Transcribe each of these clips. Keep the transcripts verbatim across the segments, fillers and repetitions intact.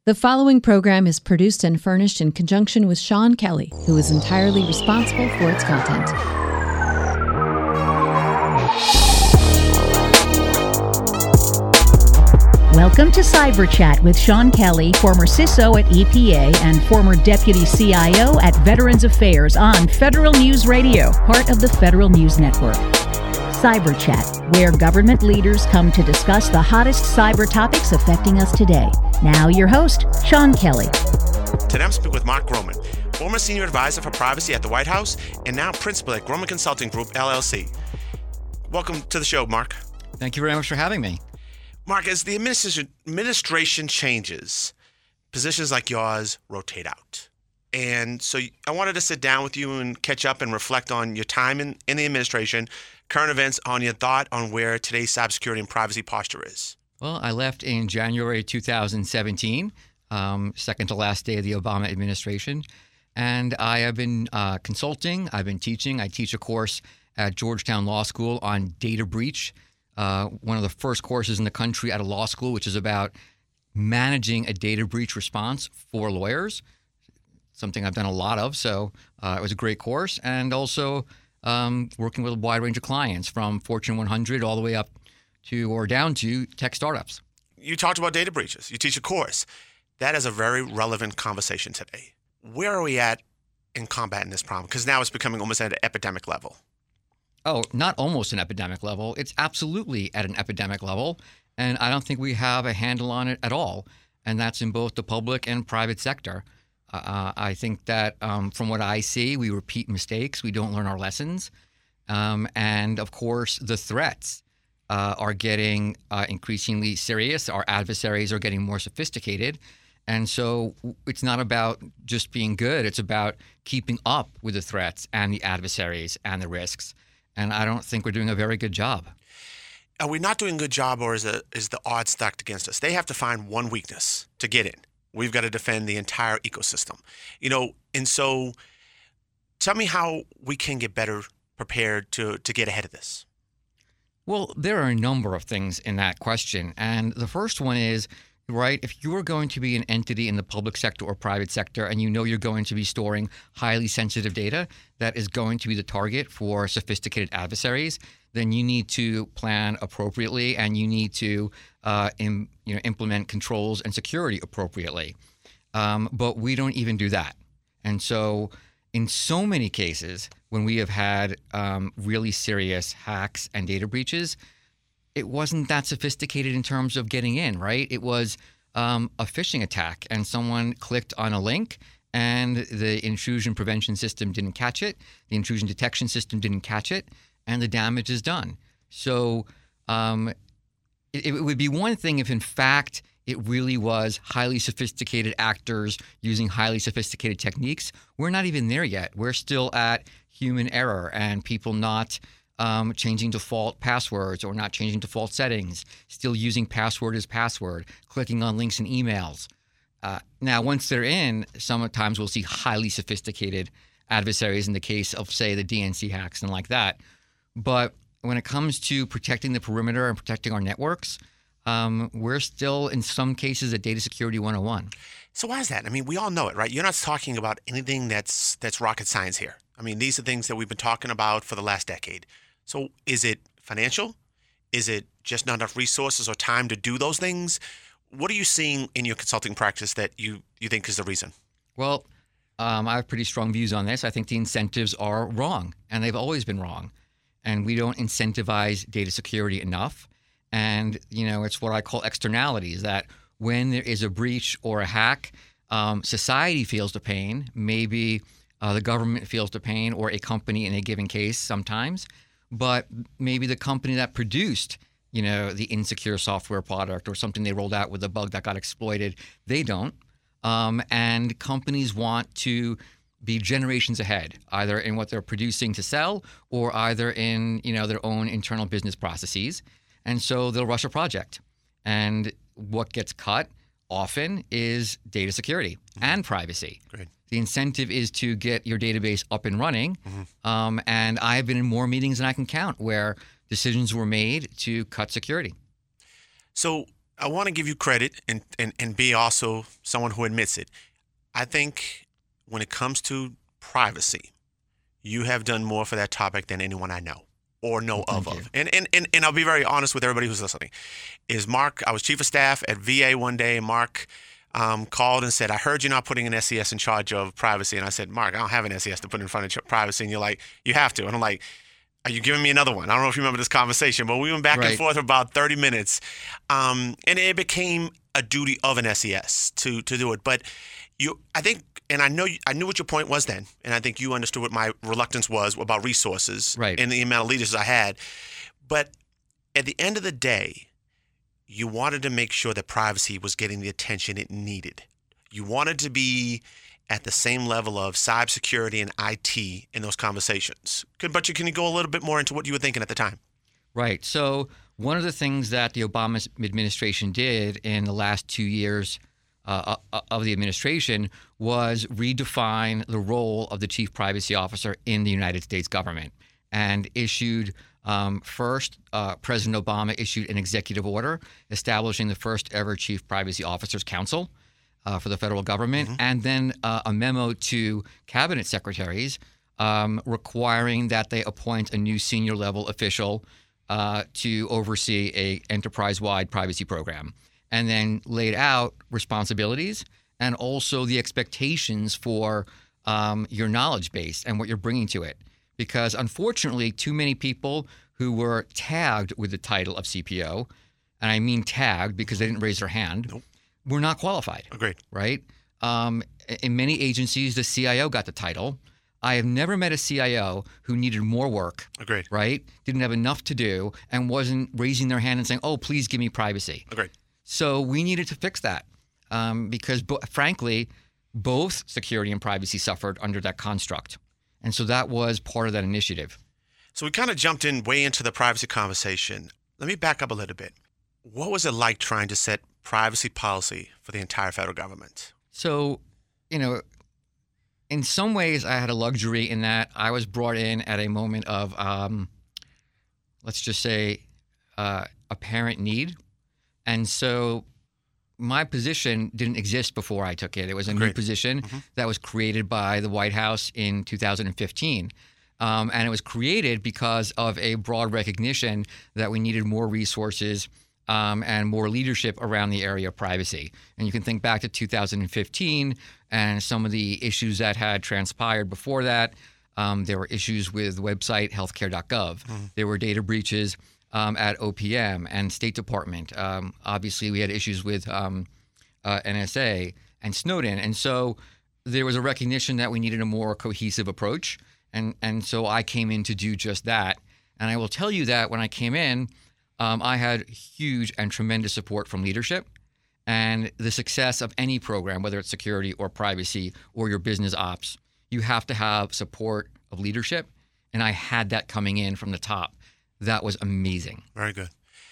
The following program is produced and furnished in conjunction with Sean Kelly, who is entirely responsible for its content. Welcome to Cyber Chat with Sean Kelly, former C I S O at E P A and former Deputy C I O at Veterans Affairs on Federal News Radio, part of the Federal News Network. Cyber Chat, where government leaders come to discuss the hottest cyber topics affecting us today. Now your host, Sean Kelly. Today I'm speaking with Mark Groman, former Senior Advisor for Privacy at the White House and now Principal at Groman Consulting Group, L L C. Welcome to the show, Mark. Thank you very much for having me. Mark, as the administration, administration changes, positions like yours rotate out. And so I wanted to sit down with you and catch up and reflect on your time in, in the administration, current events, on your thought on where today's cybersecurity and privacy posture is. Well, I left in January two thousand seventeen, um, second to last day of the Obama administration. And I have been uh, consulting. I've been teaching. I teach a course at Georgetown Law School on data breach, uh, one of the first courses in the country at a law school, which is about managing a data breach response for lawyers, something I've done a lot of. So uh, it was a great course. And also um, working with a wide range of clients from Fortune one hundred all the way up to or down to tech startups. You talked about data breaches. You teach a course. That is a very relevant conversation today. Where are we at in combating this problem? Because now it's becoming almost at an epidemic level. Oh, not almost an epidemic level. It's absolutely at an epidemic level. And I don't think we have a handle on it at all. And that's in both the public and private sector. Uh, I think that um, from what I see, we repeat mistakes. We don't learn our lessons. Um, and of course, the threats uh, are getting uh, increasingly serious. Our adversaries are getting more sophisticated. And so it's not about just being good. It's about keeping up with the threats and the adversaries and the risks. And I don't think we're doing a very good job. Are we not doing a good job, or is, it, is the odds stacked against us? They have to find one weakness to get in. We've got to defend the entire ecosystem. You know, and so tell me how we can get better prepared to, to get ahead of this. Well, there are a number of things in that question. And the first one is, right, if you are going to be an entity in the public sector or private sector and you know you're going to be storing highly sensitive data that is going to be the target for sophisticated adversaries, then you need to plan appropriately and you need to uh, in, you know, implement controls and security appropriately. Um, but we don't even do that. And so in so many cases, when we have had um, really serious hacks and data breaches, it wasn't that sophisticated in terms of getting in, right? It was um, a phishing attack and someone clicked on a link and the intrusion prevention system didn't catch it. The intrusion detection system didn't catch it, and the damage is done. So um, it, it would be one thing if, in fact, it really was highly sophisticated actors using highly sophisticated techniques. We're not even there yet. We're still at human error and people not um, changing default passwords or not changing default settings, still using password as password, clicking on links in emails. Uh, now, once they're in, sometimes we'll see highly sophisticated adversaries in the case of, say, the D N C hacks and like that. But when it comes to protecting the perimeter and protecting our networks, um, we're still, in some cases, at Data Security one oh one. So why is that? I mean, we all know it, right? You're not talking about anything that's that's rocket science here. I mean, these are things that we've been talking about for the last decade. So is it financial? Is it just not enough resources or time to do those things? What are you seeing in your consulting practice that you, you think is the reason? Well, um, I have pretty strong views on this. I think the incentives are wrong, and they've always been wrong. And we don't incentivize data security enough. And, you know, it's what I call externalities, that when there is a breach or a hack, um, society feels the pain. Maybe uh, the government feels the pain, or a company in a given case sometimes. But maybe the company that produced, you know, the insecure software product or something they rolled out with a bug that got exploited, they don't. Um, and companies want to be generations ahead, either in what they're producing to sell or either in, you know, their own internal business processes. And so they'll rush a project. And what gets cut often is data security mm-hmm. and privacy. Great. The incentive is to get your database up and running. Mm-hmm. Um, and I have been in more meetings than I can count where decisions were made to cut security. So I want to give you credit and, and, and be also someone who admits it. I think when it comes to privacy, you have done more for that topic than anyone I know or know Well, of. thank of. And, and, and, and I'll be very honest with everybody who's listening. Is Mark, I was chief of staff at V A one day, and Mark um, called and said, I heard you're not putting an S E S in charge of privacy. And I said, Mark, I don't have an S E S to put in front of ch- privacy. And you're like, you have to. And I'm like, are you giving me another one? I don't know if you remember this conversation, but we went back Right. and forth for about thirty minutes. Um, and it became a duty of an S E S to to do it. But you, I think, and I know, you, I knew what your point was then, and I think you understood what my reluctance was about resources Right. and the amount of leaders I had. But at the end of the day, you wanted to make sure that privacy was getting the attention it needed. You wanted to be at the same level of cybersecurity and I T in those conversations. Could, but you can you go a little bit more into what you were thinking at the time? Right. So one of the things that the Obama administration did in the last two years uh, of the administration was redefine the role of the chief privacy officer in the United States government, and issued um, first, uh, President Obama issued an executive order establishing the first ever Chief Privacy Officers Council uh, for the federal government, mm-hmm. and then uh, a memo to cabinet secretaries um, requiring that they appoint a new senior level official uh, to oversee a enterprise-wide privacy program, and then laid out responsibilities and also the expectations for um, your knowledge base and what you're bringing to it. Because unfortunately, too many people who were tagged with the title of C P O, and I mean tagged because they didn't raise their hand, Nope. were not qualified. Agreed. Right? Um, in many agencies, the C I O got the title. I have never met a C I O who needed more work, Agreed. right? Didn't have enough to do and wasn't raising their hand and saying, oh, please give me privacy. Agreed. So we needed to fix that um, because, bo- frankly, both security and privacy suffered under that construct. And so that was part of that initiative. So we kind of jumped in way into the privacy conversation. Let me back up a little bit. What was it like trying to set privacy policy for the entire federal government? So, you know, in some ways I had a luxury in that I was brought in at a moment of, um, let's just say, uh, apparent need. And so my position didn't exist before I took it. It was a Great. new position Mm-hmm. that was created by the White House in two thousand fifteen. Um, and it was created because of a broad recognition that we needed more resources um, and more leadership around the area of privacy. And you can think back to two thousand fifteen and some of the issues that had transpired before that. Um, there were issues with the website healthcare dot gov. Mm-hmm. There were data breaches Um, at O P M and State Department. Um, obviously, we had issues with um, uh, N S A and Snowden. And so there was a recognition that we needed a more cohesive approach. And, and so I came in to do just that. And I will tell you that when I came in, um, I had huge and tremendous support from leadership. And the success of any program, whether it's security or privacy or your business ops, you have to have support of leadership. And I had that coming in from the top. That was amazing. Very good.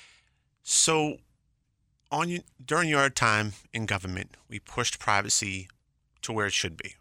So, on you, during your time in government, we pushed privacy to where it should be.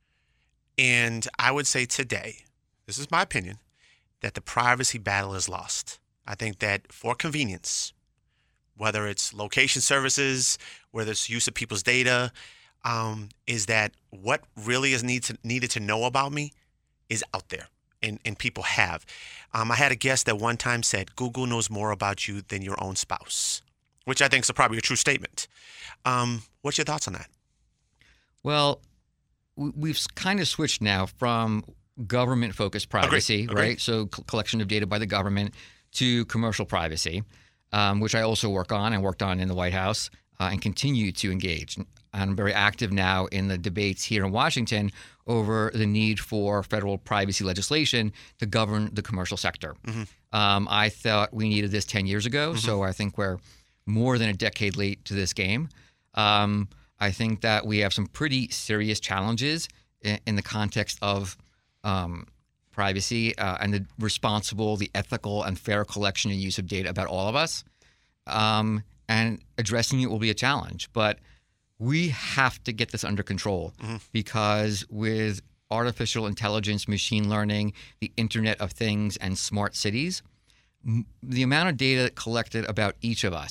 And I would say today, this is my opinion, that the privacy battle is lost. I think that for convenience, whether it's location services, whether it's use of people's data, um, is that what really is need to, needed to know about me is out there. And, and people have. Um, I had a guest that one time said, Google knows more about you than your own spouse, which I think is probably a true statement. Um, what's your thoughts on that? Well, we've kind of switched now from government-focused privacy, Agreed. Agreed. right? So c- collection of data by the government to commercial privacy, um, which I also work on and worked on in the White House uh, and continue to engage. I'm very active now in the debates here in Washington over the need for federal privacy legislation to govern the commercial sector. Mm-hmm. Um, I thought we needed this ten years ago, mm-hmm. so I think we're more than a decade late to this game. Um, I think that we have some pretty serious challenges in, in the context of um, privacy uh, and the responsible, the ethical, and fair collection and use of data about all of us. Um, and addressing it will be a challenge, but we have to get this under control mm-hmm. because with artificial intelligence, machine learning, the Internet of Things, and smart cities, m- the amount of data collected about each of us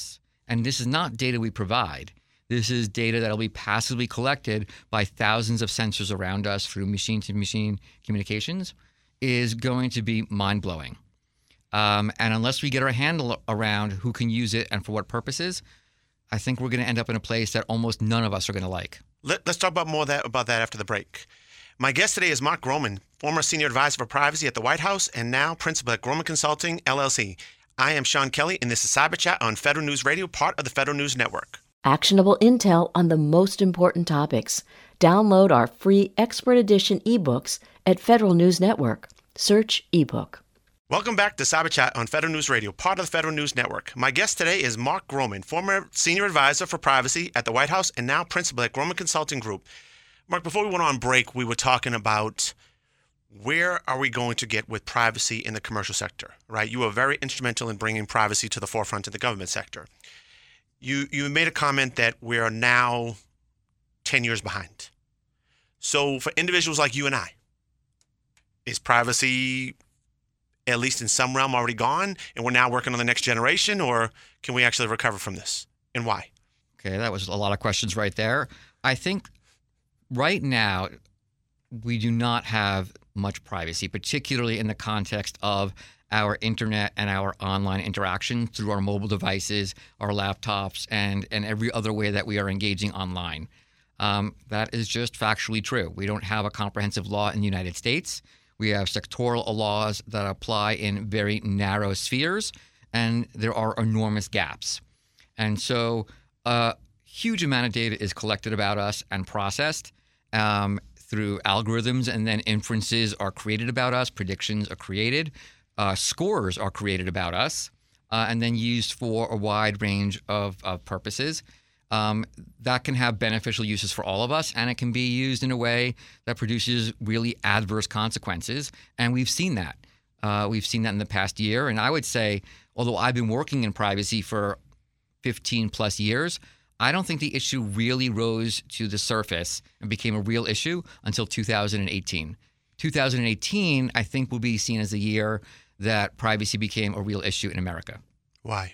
And this is not data we provide. This is data that will be passively collected by thousands of sensors around us through machine-to-machine communications, is going to be mind-blowing. Um, and unless we get our handle around who can use it and for what purposes, I think we're going to end up in a place that almost none of us are going to like. Let, let's talk about more of that, about that after the break. My guest today is Mark Groman, former Senior Advisor for Privacy at the White House and now Principal at Groman Consulting, L L C. I am Sean Kelly, and this is Cyber Chat on Federal News Radio, part of the Federal News Network. Actionable intel on the most important topics. Download our free Expert Edition ebooks at Federal News Network. Search ebook. Welcome back to Cyber Chat on Federal News Radio, part of the Federal News Network. My guest today is Mark Groman, former Senior Advisor for Privacy at the White House and now Principal at Groman Consulting Group. Mark, before we went on break, we were talking about where are we going to get with privacy in the commercial sector, right? You were very instrumental in bringing privacy to the forefront in the government sector. You you made a comment that we are now ten years behind. So for individuals like you and I, is privacy, at least in some realm, already gone and we're now working on the next generation, or can we actually recover from this, and why? Okay, that was a lot of questions right there. I think right now we do not have much privacy, particularly in the context of our internet and our online interaction through our mobile devices, our laptops, and, and every other way that we are engaging online. Um, that is just factually true. We don't have a comprehensive law in the United States. We have sectoral laws that apply in very narrow spheres, and there are enormous gaps. And so a huge amount of data is collected about us and processed um, through algorithms, and then inferences are created about us, predictions are created, uh, scores are created about us, uh, and then used for a wide range of, of purposes. Um, that can have beneficial uses for all of us, and it can be used in a way that produces really adverse consequences. And we've seen that. Uh, we've seen that in the past year. And I would say, although I've been working in privacy for fifteen plus years, I don't think the issue really rose to the surface and became a real issue until two thousand eighteen. two thousand eighteen, I think, will be seen as a year that privacy became a real issue in America. Why?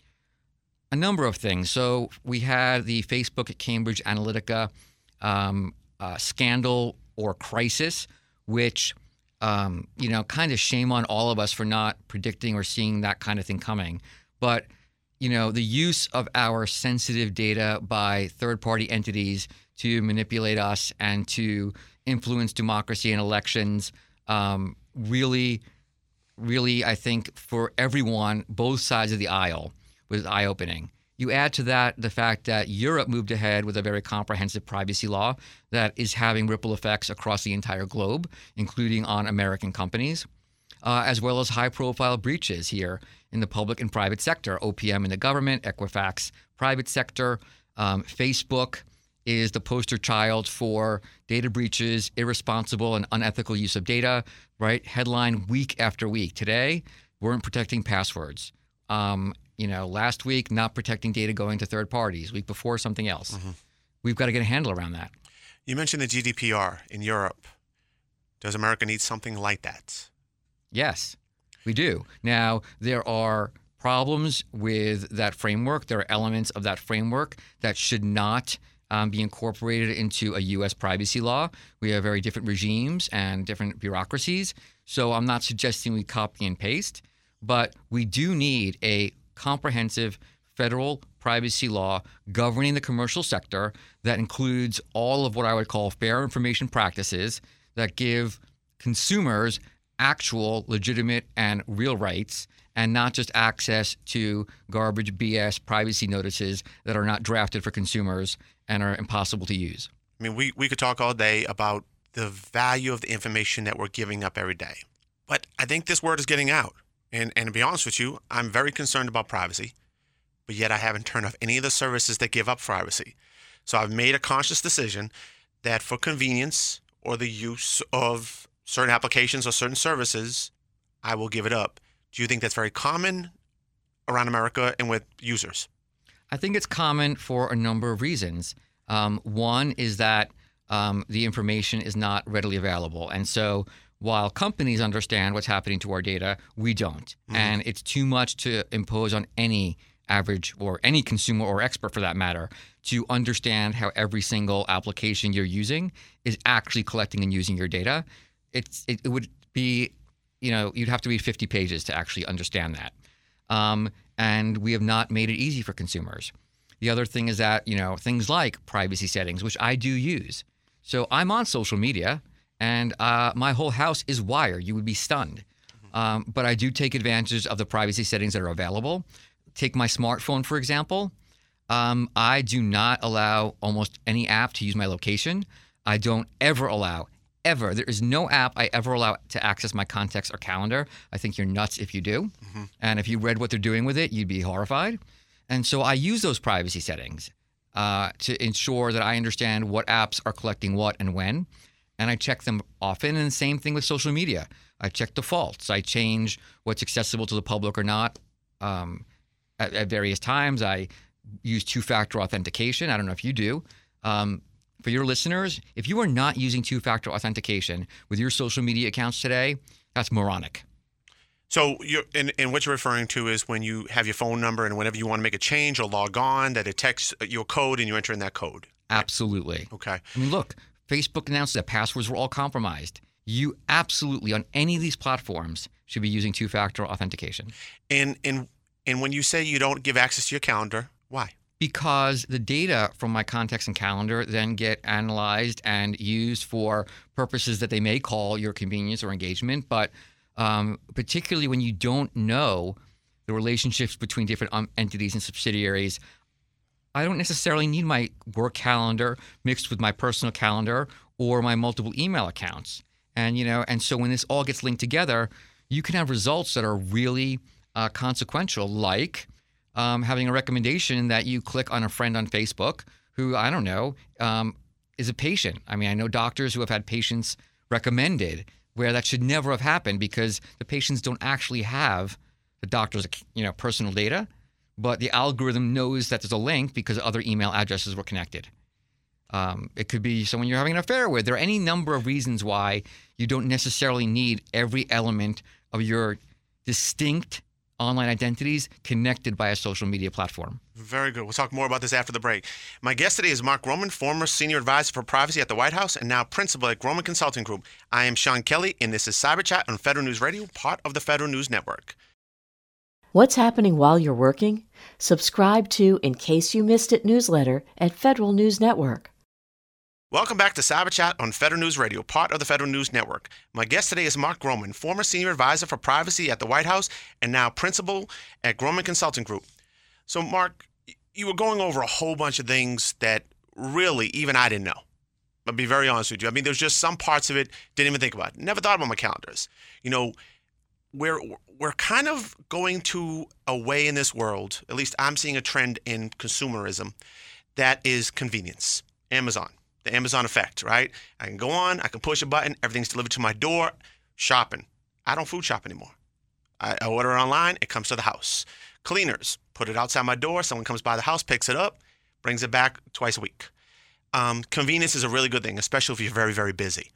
A number of things. So we had the Facebook Cambridge Analytica um, uh, scandal or crisis, which, um, you know, kind of shame on all of us for not predicting or seeing that kind of thing coming. But, you know, the use of our sensitive data by third-party entities to manipulate us and to influence democracy and elections um, really, really, I think, for everyone, both sides of the aisle, was eye-opening. You add to that the fact that Europe moved ahead with a very comprehensive privacy law that is having ripple effects across the entire globe, including on American companies, uh, as well as high-profile breaches here in the public and private sector, O P M in the government, Equifax private sector. Um, Facebook is the poster child for data breaches, irresponsible and unethical use of data, right? Headline week after week. Today, weren't protecting passwords. Um, You know, last week, not protecting data going to third parties. Week before, something else. Mm-hmm. We've got to get a handle around that. You mentioned the G D P R in Europe. Does America need something like that? Yes, we do. Now, there are problems with that framework. There are elements of that framework that should not um, be incorporated into a U S privacy law. We have very different regimes and different bureaucracies. So I'm not suggesting we copy and paste, but we do need a comprehensive federal privacy law governing the commercial sector that includes all of what I would call fair information practices that give consumers actual, legitimate, and real rights, and not just access to garbage B S privacy notices that are not drafted for consumers and are impossible to use. I mean, we, we could talk all day about the value of the information that we're giving up every day. But I think this word is getting out. And, and to be honest with you, I'm very concerned about privacy, but yet I haven't turned off any of the services that give up privacy. So I've made a conscious decision that for convenience or the use of certain applications or certain services, I will give it up. Do you think that's very common around America and with users? I think it's common for a number of reasons. Um, one is that um, the information is not readily available. And so while companies understand what's happening to our data, we don't. Mm-hmm. And it's too much to impose on any average or any consumer or expert for that matter to understand how every single application you're using is actually collecting and using your data. It's it, it would be, you know, you'd have to read fifty pages to actually understand that. Um, and we have not made it easy for consumers. The other thing is that, you know, things like privacy settings, which I do use. So I'm on social media, and uh, my whole house is wired. You would be stunned. Um, but I do take advantage of the privacy settings that are available. Take my smartphone, for example. Um, I do not allow almost any app to use my location. I don't ever allow, ever. There is no app I ever allow to access my contacts or calendar. I think you're nuts if you do. Mm-hmm. And if you read what they're doing with it, you'd be horrified. And so I use those privacy settings uh, to ensure that I understand what apps are collecting what and when. And I check them often. And the same thing with social media. I check defaults. I change what's accessible to the public or not um, at, at various times. I use two-factor authentication. I don't know if you do. Um, for your listeners, if you are not using two-factor authentication with your social media accounts today, that's moronic. So you're, and, and what you're referring to is when you have your phone number and whenever you want to make a change or log on, that it texts your code and you enter in that code. Absolutely. Okay. I mean, look, Facebook announced that passwords were all compromised. You absolutely, on any of these platforms, should be using two-factor authentication. And and and when you say you don't give access to your calendar, why? Because the data from my contacts and calendar then get analyzed and used for purposes that they may call your convenience or engagement. But um, particularly when you don't know the relationships between different um, entities and subsidiaries, I don't necessarily need my work calendar mixed with my personal calendar or my multiple email accounts. And, you know, and so when this all gets linked together, you can have results that are really uh, consequential, like um, having a recommendation that you click on a friend on Facebook who, I don't know, um, is a patient. I mean, I know doctors who have had patients recommended where that should never have happened because the patients don't actually have the doctor's, you know, personal data, but the algorithm knows that there's a link because other email addresses were connected. Um, it could be someone you're having an affair with. There are any number of reasons why you don't necessarily need every element of your distinct online identities connected by a social media platform. Very good. We'll talk more about this after the break. My guest today is Mark Groman, former senior advisor for privacy at the White House and now principal at Groman Consulting Group. I am Sean Kelly, and this is Cyber Chat on Federal News Radio, part of the Federal News Network. What's happening while you're working? Subscribe to In Case You Missed It newsletter at Federal News Network. Welcome back to Cyber Chat on Federal News Radio, part of the Federal News Network. My guest today is Mark Groman, former senior advisor for privacy at the White House and now principal at Groman Consulting Group. So, Mark, you were going over a whole bunch of things that really even I didn't know. I'll be very honest with you. I mean, there's just some parts of it didn't even think about. Never thought about my calendars. You know, we're we're kind of going to a way in this world, at least I'm seeing a trend in consumerism, that is convenience. Amazon. The Amazon effect, right? I can go on, I can push a button, everything's delivered to my door. Shopping. I don't food shop anymore. I, I order it online, it comes to the house. Cleaners, put it outside my door, someone comes by the house, picks it up, brings it back twice a week. Um, convenience is a really good thing, especially if you're very, very busy.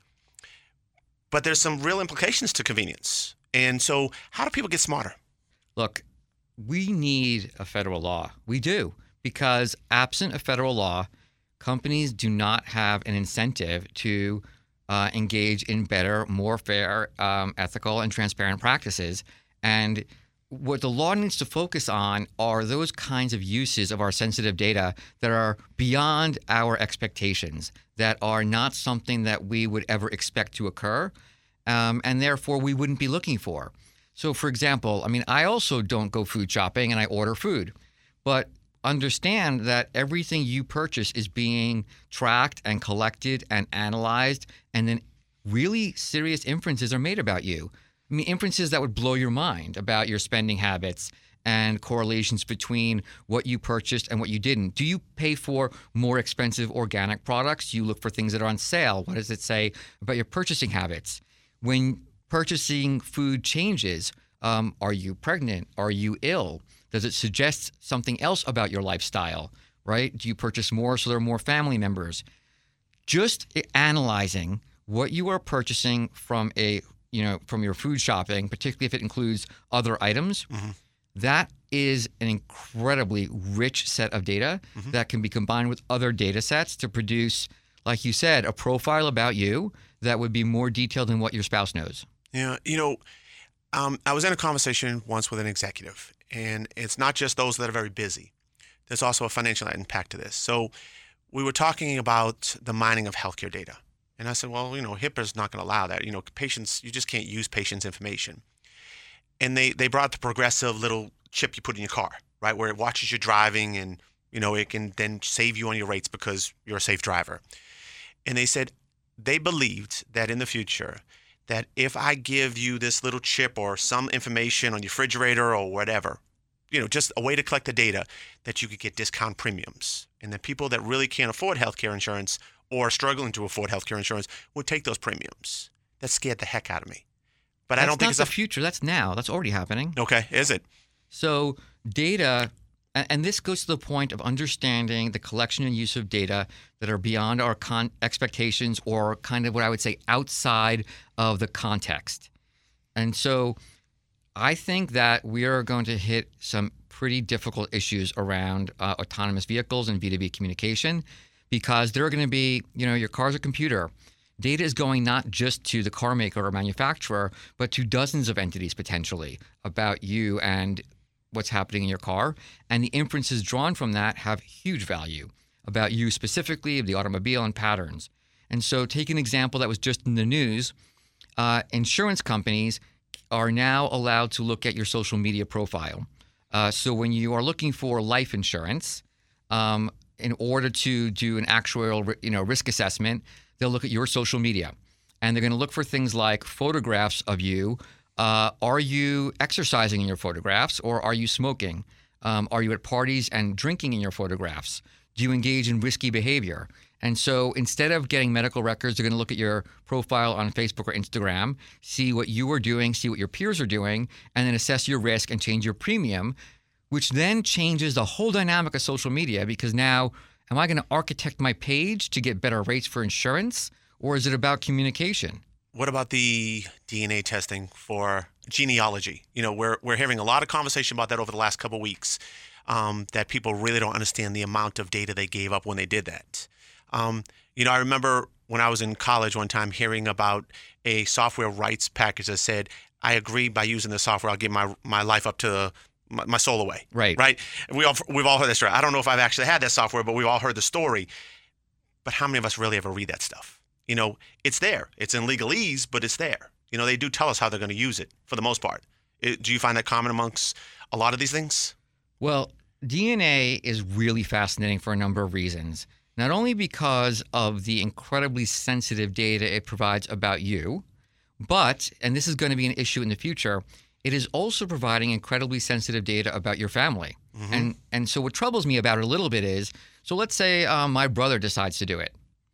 But there's some real implications to convenience. And so how do people get smarter? Look, we need a federal law. We do. Because absent a federal law, companies do not have an incentive to uh, engage in better, more fair, um, ethical, and transparent practices. And what the law needs to focus on are those kinds of uses of our sensitive data that are beyond our expectations, that are not something that we would ever expect to occur, um, and therefore we wouldn't be looking for. So, for example, I mean, I also don't go food shopping and I order food, but understand that everything you purchase is being tracked and collected and analyzed, and then really serious inferences are made about you. I mean, inferences that would blow your mind about your spending habits and correlations between what you purchased and what you didn't. Do you pay for more expensive organic products? Do you look for things that are on sale? What does it say about your purchasing habits? When purchasing food changes, um, are you pregnant? Are you ill? Does it suggest something else about your lifestyle, right? Do you purchase more so there are more family members? Just analyzing what you are purchasing from a, you know, from your food shopping, particularly if it includes other items, mm-hmm. that is an incredibly rich set of data mm-hmm. that can be combined with other data sets to produce, like you said, a profile about you that would be more detailed than what your spouse knows. Yeah, you know, um, I was in a conversation once with an executive, and it's not just those that are very busy. There's also a financial impact to this. So we were talking about the mining of healthcare data. And I said, well, you know, HIPAA is not going to allow that. You know, patients, you just can't use patients' information. And they, they brought the progressive little chip you put in your car, right, where it watches your driving and, you know, it can then save you on your rates because you're a safe driver. And they said they believed that in the future, that if I give you this little chip or some information on your refrigerator or whatever, you know, just a way to collect the data, that you could get discount premiums. And that people that really can't afford healthcare insurance or are struggling to afford healthcare insurance would take those premiums. That scared the heck out of me. But That's I don't think not it's the a future. That's now. That's already happening. Okay, is it? So data, and this goes to the point of understanding the collection and use of data that are beyond our con- expectations or kind of what I would say outside of the context. And so I think that we are going to hit some pretty difficult issues around uh, autonomous vehicles and B two B communication, because there are going to be, you know, your car's a computer. Data is going not just to the car maker or manufacturer, but to dozens of entities potentially about you and what's happening in your car. And the inferences drawn from that have huge value about you specifically, of the automobile and patterns. And so take an example that was just in the news. Uh, insurance companies are now allowed to look at your social media profile. Uh, so when you are looking for life insurance, um, in order to do an actuarial, you know, risk assessment, they'll look at your social media, and they're going to look for things like photographs of you. Uh, are you exercising in your photographs, or are you smoking? Um, are you at parties and drinking in your photographs? Do you engage in risky behavior? And so instead of getting medical records, they're going to look at your profile on Facebook or Instagram, see what you are doing, see what your peers are doing, and then assess your risk and change your premium, which then changes the whole dynamic of social media, because now, am I going to architect my page to get better rates for insurance, or is it about communication? What about the D N A testing for genealogy? You know, we're we're hearing a lot of conversation about that over the last couple of weeks, um, that people really don't understand the amount of data they gave up when they did that. Um, you know, I remember when I was in college one time hearing about a software rights package that said, I agree by using the software, I'll give my my life up to my, my soul away. Right. Right. And we all, we've all heard that story. I don't know if I've actually had that software, but we've all heard the story. But how many of us really ever read that stuff? You know, it's there. It's in legalese, but it's there. You know, they do tell us how they're going to use it for the most part. It, do you find that common amongst a lot of these things? Well, D N A is really fascinating for a number of reasons. Not only because of the incredibly sensitive data it provides about you, but, and this is going to be an issue in the future, it is also providing incredibly sensitive data about your family. Mm-hmm. And and so what troubles me about it a little bit is, so let's say um, my brother decides to do it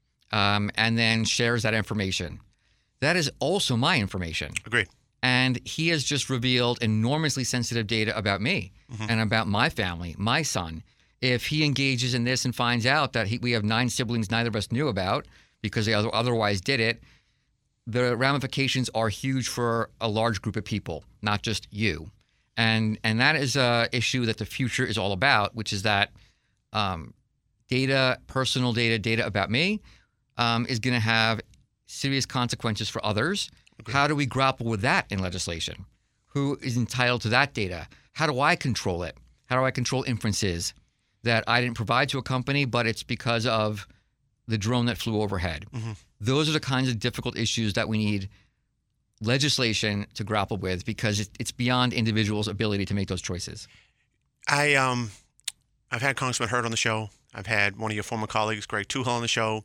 um, and then shares that information. That is also my information. Agreed. And he has just revealed enormously sensitive data about me mm-hmm. and about my family, my son. If he engages in this and finds out that he, we have nine siblings neither of us knew about because they other, otherwise did it, the ramifications are huge for a large group of people, not just you. And and that is a issue that the future is all about, which is that um, data, personal data, data about me um, is going to have serious consequences for others. Okay. How do we grapple with that in legislation? Who is entitled to that data? How do I control it? How do I control inferences that I didn't provide to a company, but it's because of the drone that flew overhead? Mm-hmm. Those are the kinds of difficult issues that we need legislation to grapple with, because it, it's beyond individuals' ability to make those choices. I, um, I've had Congressman Hurd on the show. I've had one of your former colleagues, Greg Tuhil, on the show.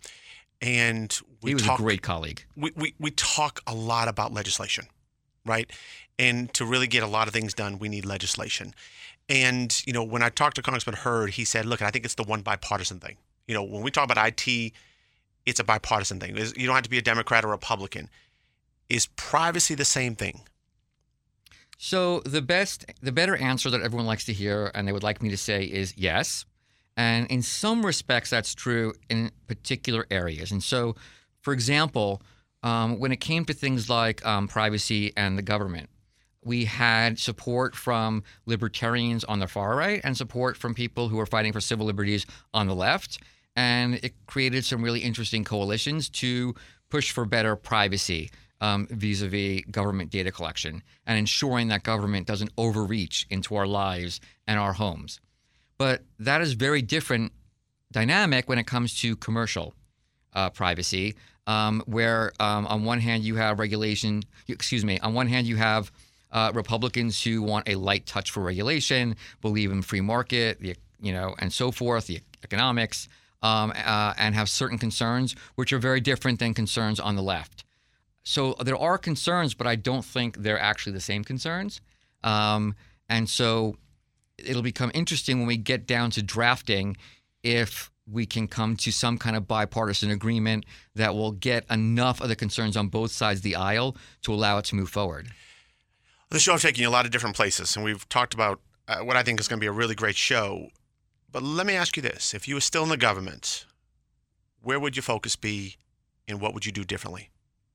And we he was talk, a great colleague. We, we, we talk a lot about legislation, right? And to really get a lot of things done, we need legislation. And, you know, when I talked to Congressman Hurd, he said, look, I think it's the one bipartisan thing. You know, when we talk about I T, it's a bipartisan thing. You don't have to be a Democrat or Republican. Is privacy the same thing? So the best, the better answer that everyone likes to hear, and they would like me to say, is yes. And in some respects, that's true in particular areas. And so, for example, um, when it came to things like um, privacy and the government, we had support from libertarians on the far right and support from people who were fighting for civil liberties on the left. And it created some really interesting coalitions to push for better privacy um, vis-a-vis government data collection and ensuring that government doesn't overreach into our lives and our homes. But that is very different dynamic when it comes to commercial uh, privacy, um, where um, on one hand you have regulation, excuse me, on one hand you have uh, Republicans who want a light touch for regulation, believe in free market, the, you know, and so forth, the economics, um, uh, and have certain concerns which are very different than concerns on the left. So there are concerns, but I don't think they're actually the same concerns. Um, and so it'll become interesting when we get down to drafting if we can come to some kind of bipartisan agreement that will get enough of the concerns on both sides of the aisle to allow it to move forward. The show is taking you a lot of different places, and we've talked about uh, what I think is going to be a really great show. But let me ask you this. If you were still in the government, where would your focus be and what would you do differently?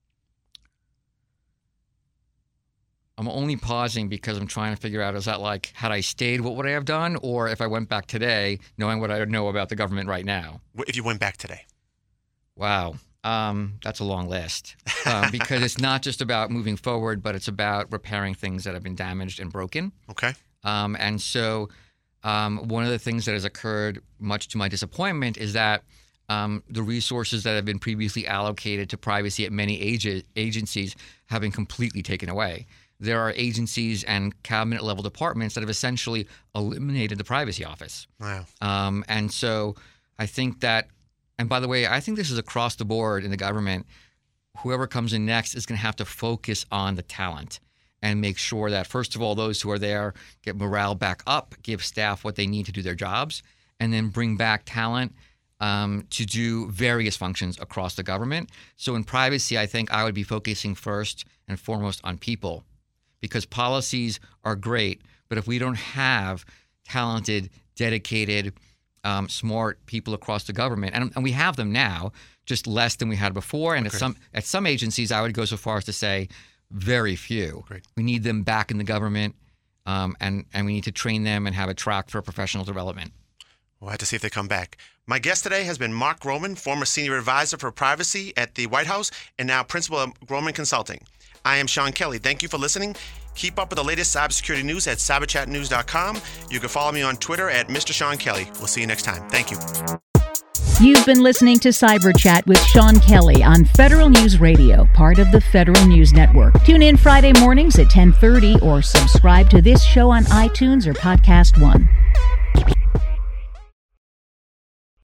I'm only pausing because I'm trying to figure out, is that like, had I stayed, what would I have done? Or if I went back today, knowing what I know about the government right now? If you went back today? Wow. Um, that's a long list. Um, because it's not just about moving forward, but it's about repairing things that have been damaged and broken. Okay. Um, and so um, one of the things that has occurred, much to my disappointment, is that um, the resources that have been previously allocated to privacy at many ag- agencies have been completely taken away. There are agencies and cabinet-level departments that have essentially eliminated the privacy office. Wow. Um, and so I think that, and by the way, I think this is across the board in the government. Whoever comes in next is going to have to focus on the talent and make sure that, first of all, those who are there get morale back up, give staff what they need to do their jobs, and then bring back talent um, to do various functions across the government. So in privacy, I think I would be focusing first and foremost on people. Because policies are great, but if we don't have talented, dedicated, um, smart people across the government, and, and we have them now, just less than we had before, and okay. at some at some agencies, I would go so far as to say very few. Great. We need them back in the government, um, and, and we need to train them and have a track for professional development. We'll have to see if they come back. My guest today has been Mark Groman, former senior advisor for privacy at the White House, and now principal of Groman Consulting. I am Sean Kelly. Thank you for listening. Keep up with the latest cybersecurity news at cyber chat news dot com. You can follow me on Twitter at Mister Sean Kelly. We'll see you next time. Thank you. You've been listening to Cyber Chat with Sean Kelly on Federal News Radio, part of the Federal News Network. Tune in Friday mornings at ten thirty or subscribe to this show on iTunes or Podcast One.